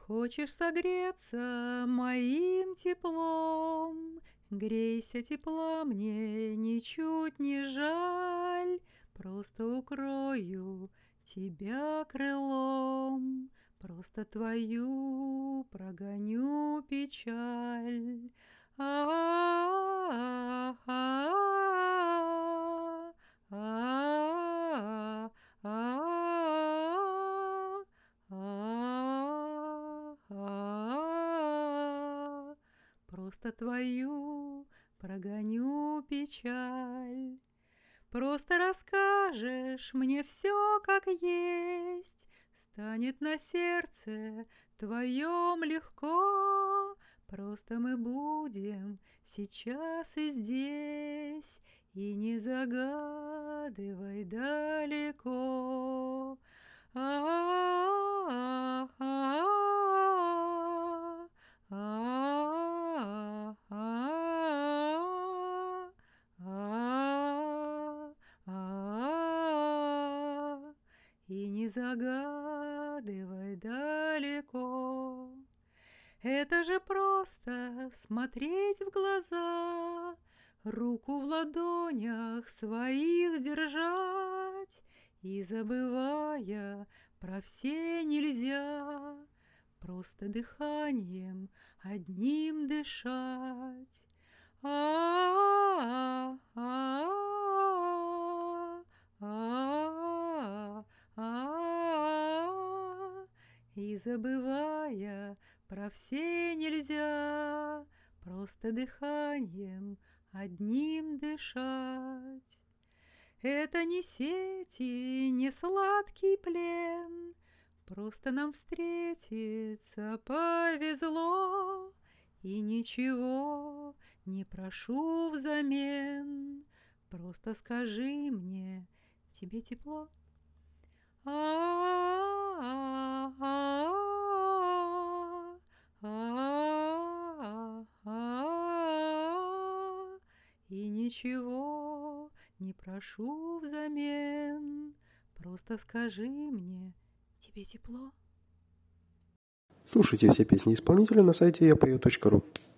Хочешь согреться моим теплом? Грейся, тепла мне ничуть не жаль. Просто укрою тебя крылом, просто твою прогоню печаль. Просто твою прогоню печаль. Просто расскажешь мне все как есть, станет на сердце твоем легко. Просто мы будем сейчас и здесь, и не загадывай далеко. И не загадывай далеко. Это же просто смотреть в глаза, руку в ладонях своих держать, и, забывая про все нельзя, просто дыханием одним дышать. И, забывая про все нельзя, просто дыханием одним дышать. Это не сети, не сладкий плен, просто нам встретиться повезло. И ничего не прошу взамен, просто скажи мне, тебе тепло? И ничего не прошу взамен, просто скажи мне, тебе тепло? Слушайте все песни исполнителя на сайте yapою.ru.